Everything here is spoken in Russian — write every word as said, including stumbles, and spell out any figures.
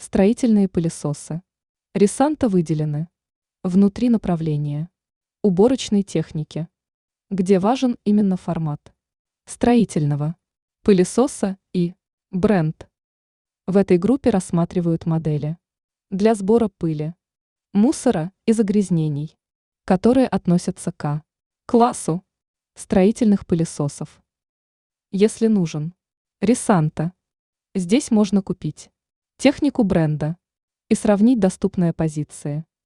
Строительные пылесосы. Ресанта выделены. Внутри направления. Уборочной техники. Где важен именно формат. Строительного. Пылесоса и бренд. В этой группе рассматривают модели для сбора пыли, мусора и загрязнений, которые относятся к классу строительных пылесосов. Если нужен Ресанта, здесь можно купить технику бренда и сравнить доступные позиции.